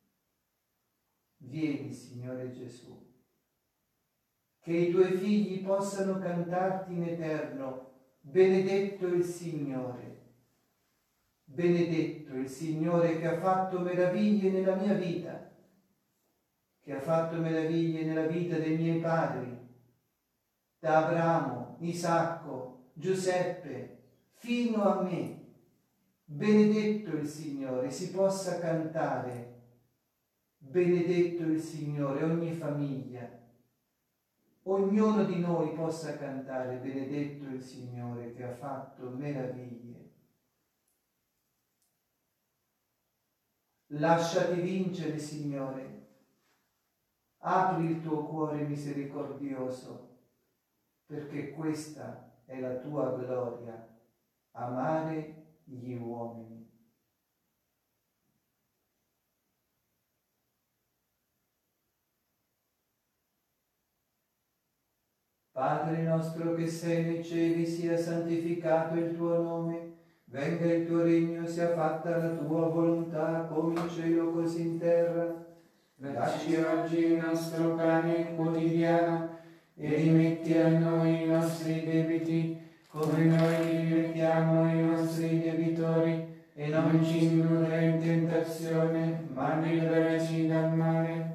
Speaker 1: Vieni, Signore Gesù, che i tuoi figli possano cantarti in eterno: benedetto il Signore. Benedetto il Signore che ha fatto meraviglie nella mia vita, che ha fatto meraviglie nella vita dei miei padri, da Abramo, Isacco, Giuseppe, fino a me. Benedetto il Signore, si possa cantare benedetto il Signore, ogni famiglia, ognuno di noi possa cantare benedetto il Signore che ha fatto meraviglie. Lasciati vincere, Signore, apri il tuo cuore misericordioso, perché questa è la tua gloria, amare gli uomini. Padre nostro che sei nei cieli, sia santificato il tuo nome, venga il tuo regno, sia fatta la tua volontà, come in cielo così in terra.
Speaker 2: Dacci oggi il nostro pane quotidiano e rimetti a noi i nostri debiti, come noi li rimettiamo ai nostri debitori, e non ci indurre in tentazione, ma liberaci dal male.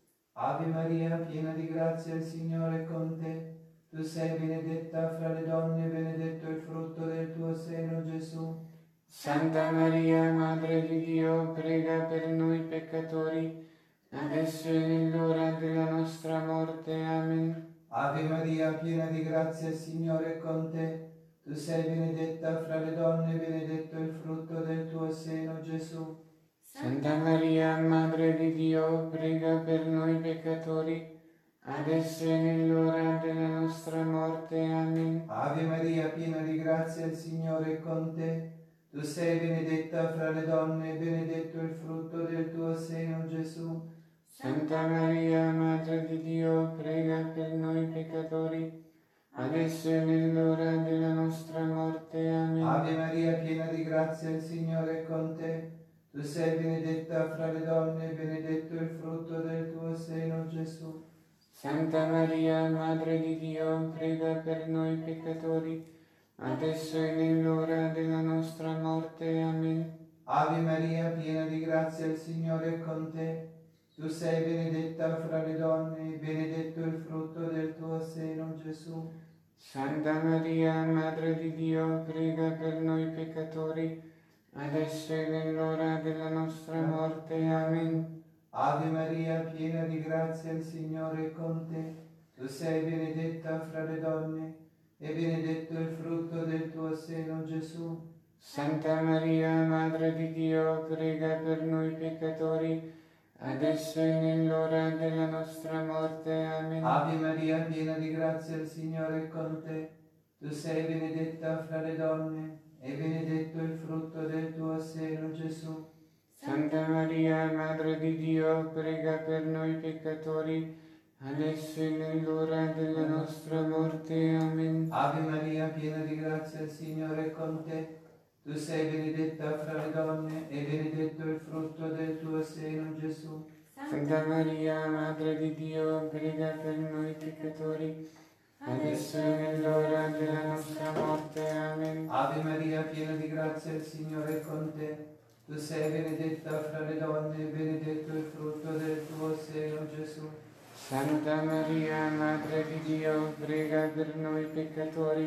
Speaker 1: Ave Maria, piena di grazia, il Signore è con te. Tu sei benedetta fra le donne, benedetto il frutto del tuo seno, Gesù.
Speaker 2: Santa Maria, Madre di Dio, prega per noi peccatori, adesso e nell'ora della nostra morte. Amen.
Speaker 1: Ave Maria, piena di grazia, il Signore è con te. Tu sei benedetta fra le donne, benedetto il frutto del tuo seno, Gesù.
Speaker 2: Santa Maria, Madre di Dio, prega per noi peccatori, adesso e nell'ora della nostra morte. Amen.
Speaker 1: Ave Maria, piena di grazia, il Signore è con te. Tu sei benedetta fra le donne, benedetto il frutto del tuo seno, Gesù.
Speaker 2: Santa Maria, Madre di Dio, prega per noi peccatori, adesso e nell'ora della nostra morte. Amen.
Speaker 1: Ave Maria, piena di grazia, il Signore è con te. Tu sei benedetta fra le donne, benedetto il frutto del tuo seno, Gesù.
Speaker 2: Santa Maria, Madre di Dio, prega per noi peccatori, adesso e nell'ora della nostra morte. Amen.
Speaker 1: Ave Maria, piena di grazia, il Signore è con te. Tu sei benedetta fra le donne, benedetto il frutto del tuo seno, Gesù.
Speaker 2: Santa Maria, Madre di Dio, prega per noi peccatori, adesso e nell'ora della nostra morte. Amen.
Speaker 1: Ave Maria, piena di grazia, il Signore è con te. Tu sei benedetta fra le donne, e benedetto il frutto del tuo seno, Gesù.
Speaker 2: Santa Maria, Madre di Dio, prega per noi peccatori, adesso e nell'ora della nostra morte. Amen.
Speaker 1: Ave Maria, piena di grazia, il Signore è con te. Tu sei benedetta fra le donne, e benedetto il frutto del tuo seno, Gesù.
Speaker 2: Santa Maria, Madre di Dio, prega per noi peccatori, adesso e nell'ora della nostra morte. Amen.
Speaker 1: Ave Maria, piena di grazia, il Signore è con te. Tu sei benedetta fra le donne, e benedetto il frutto del tuo seno, Gesù.
Speaker 2: Santa Maria, Madre di Dio, prega per noi peccatori, adesso e nell'ora della nostra morte. Amen.
Speaker 1: Ave Maria, piena di grazia, il Signore è con te. Tu sei benedetta fra le donne, e benedetto il frutto del tuo seno, Gesù.
Speaker 2: Santa Maria, Madre di Dio, prega per noi peccatori,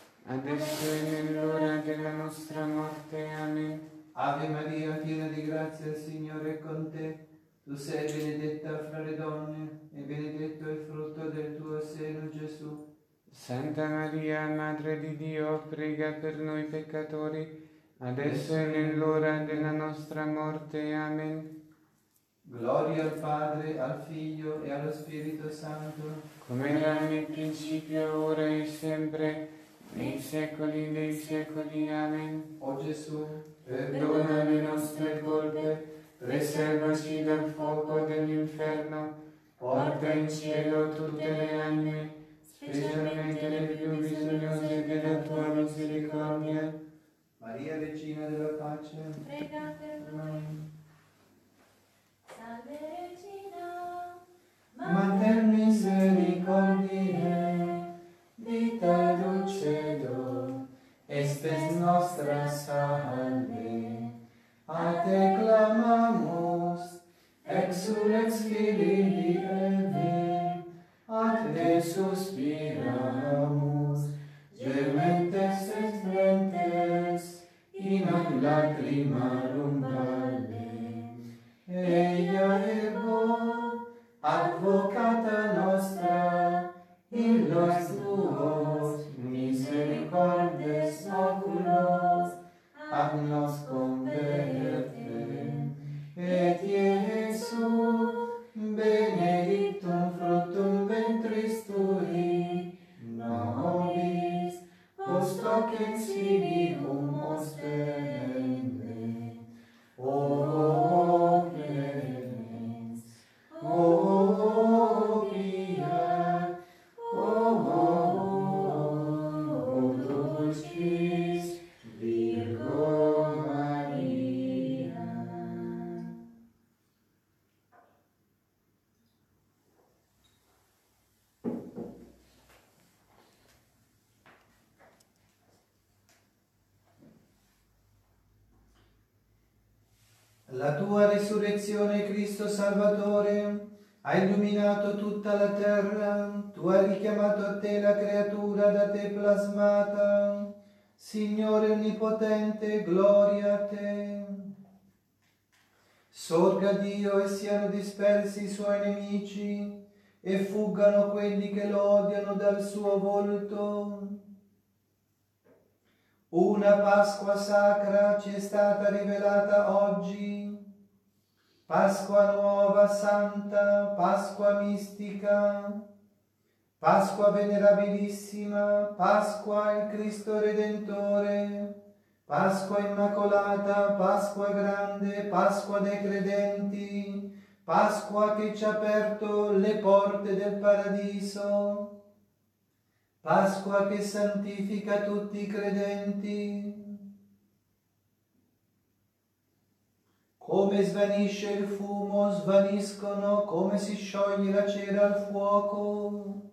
Speaker 2: adesso e nell'ora della nostra morte. Amen.
Speaker 1: Ave Maria, piena di grazia, il Signore è con te. Tu sei benedetta fra le donne, e benedetto il frutto del tuo seno, Gesù.
Speaker 2: Santa Maria, Madre di Dio, prega per noi peccatori, adesso e nell'ora della nostra morte. Amen.
Speaker 1: Gloria al Padre, al Figlio e allo Spirito Santo,
Speaker 2: come era nel principio, ora e sempre, nei secoli dei secoli. Amen.
Speaker 1: o Gesù,
Speaker 2: Perdona le nostre colpe, preservaci dal fuoco dell'inferno, porta in cielo tutte le anime, specialmente le più bisognose della tua misericordia.
Speaker 1: Maria, Regina della Pace,
Speaker 3: Prega per noi. Salve Regina,
Speaker 1: Mater misericordiae, vita dulcedo, espes nostra salve. A te clamamus, exulex filii Eve, a te suspiramus, gementes et flentes, in ad lacrimarum valle. Eia ergo, advocata nostra, illos tuos misericordes oculos, ad nos converte. Et Iesu, benedictum fructum ventris tui, nobis, post hoc exilium ostende. O clemens, o pia, o La tua risurrezione, Cristo Salvatore, ha illuminato tutta la terra, tu hai richiamato a te la creatura da te plasmata. Signore Onnipotente, gloria a te. Sorga Dio e siano dispersi i suoi nemici, e fuggano quelli che lo odiano dal suo volto. Una Pasqua sacra ci è stata rivelata oggi, Pasqua nuova, santa, Pasqua mistica, Pasqua venerabilissima, Pasqua il Cristo Redentore, Pasqua immacolata, Pasqua grande, Pasqua dei credenti, Pasqua che ci ha aperto le porte del paradiso, Pasqua che santifica tutti i credenti. Come svanisce il fumo, svaniscono, come si scioglie la cera al fuoco.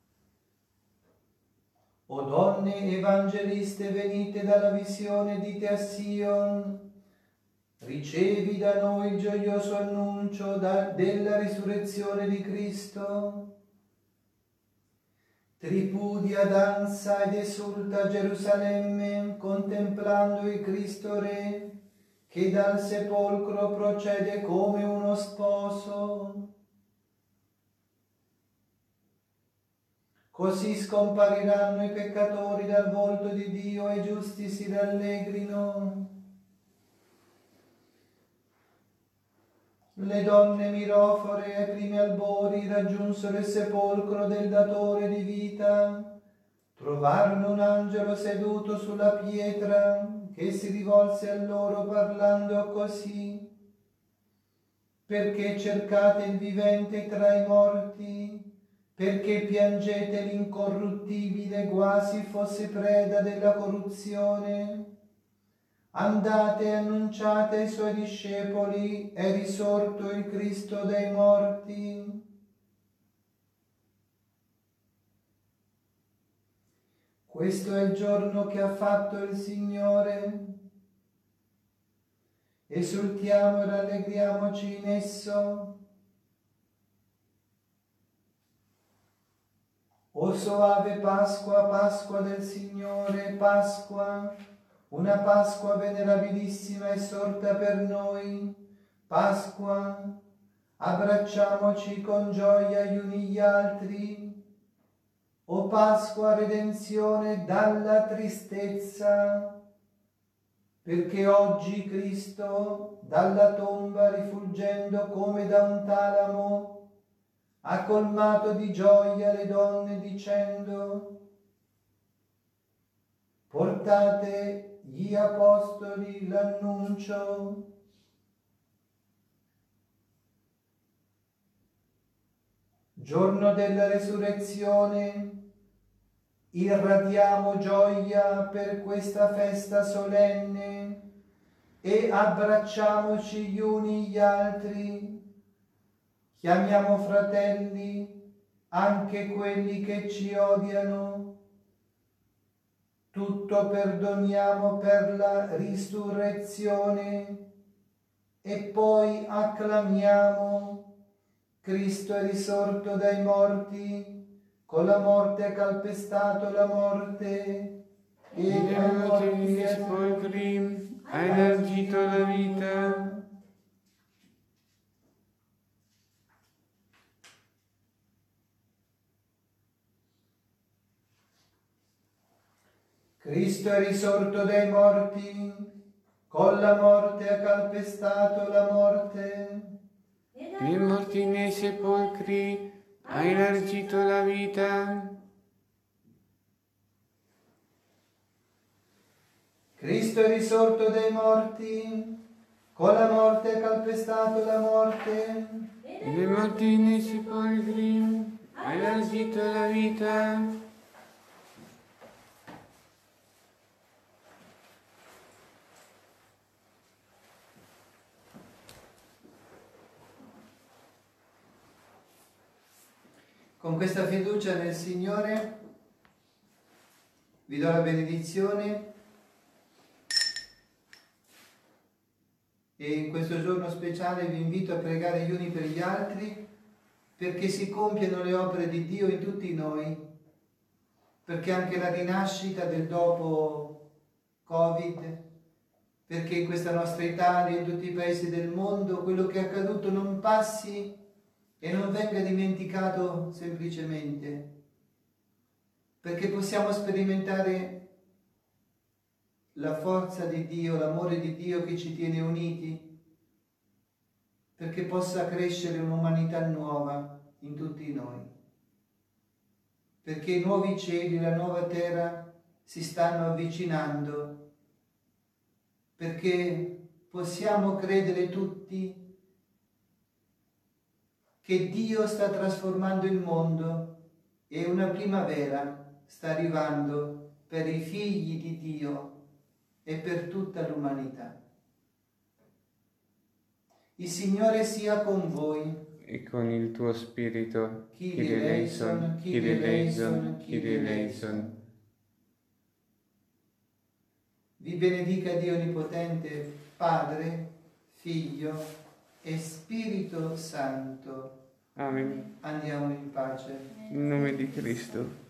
Speaker 1: O donne evangeliste venite dalla visione, dite a Sion, ricevi da noi il gioioso annuncio da, della risurrezione di Cristo. Tripudia, danza ed esulta Gerusalemme, contemplando il Cristo Re, che dal sepolcro procede come uno sposo. Così scompariranno i peccatori dal volto di Dio e i giusti si rallegrino. Le donne mirofore ai primi albori raggiunsero il sepolcro del datore di vita, trovarono un angelo seduto sulla pietra che si rivolse a loro parlando così: perché cercate il vivente tra i morti? Perché piangete l'incorruttibile quasi fosse preda della corruzione? Andate e annunciate ai suoi discepoli, è risorto il Cristo dai morti. Questo è il giorno che ha fatto il Signore. Esultiamo e rallegriamoci in esso. O soave Pasqua, Pasqua del Signore, Pasqua, una Pasqua venerabilissima è sorta per noi, Pasqua, abbracciamoci con gioia gli uni gli altri. O Pasqua, redenzione dalla tristezza, perché oggi Cristo, dalla tomba rifuggendo come da un talamo, ha colmato di gioia le donne dicendo: portate gli apostoli l'annuncio. Giorno della resurrezione, irradiamo gioia per questa festa solenne e abbracciamoci gli uni gli altri. Chiamiamo fratelli anche quelli che ci odiano. Tutto perdoniamo per la risurrezione e poi acclamiamo: Cristo è risorto dai morti, con la morte ha calpestato la morte e ai morti
Speaker 2: sepolcri ha elargito la vita.
Speaker 1: Cristo è risorto dai morti, con la morte ha calpestato la morte.
Speaker 2: E ai morti nei sepolcri ha elargito la vita.
Speaker 1: Cristo è risorto dai morti, con la morte ha calpestato la morte.
Speaker 2: E ai morti nei sepolcri ha elargito la vita.
Speaker 1: Con questa fiducia nel Signore vi do la benedizione e in questo giorno speciale vi invito a pregare gli uni per gli altri perché si compiano le opere di Dio in tutti noi, perché anche la rinascita del dopo Covid, perché in questa nostra Italia e in tutti i paesi del mondo quello che è accaduto non passi e non venga dimenticato semplicemente, perché possiamo sperimentare la forza di Dio, l'amore di Dio che ci tiene uniti, perché possa crescere un'umanità nuova in tutti noi, perché i nuovi cieli e la nuova terra si stanno avvicinando, perché possiamo credere tutti che Dio sta trasformando il mondo e una primavera sta arrivando per i figli di Dio e per tutta l'umanità. Il Signore sia con voi.
Speaker 2: E con il tuo spirito.
Speaker 1: Kyrie eleison, Kyrie eleison, Kyrie eleison. Vi benedica Dio Onnipotente, Padre, Figlio e Spirito Santo.
Speaker 2: Amen.
Speaker 1: Andiamo in pace.
Speaker 2: In nome di Cristo.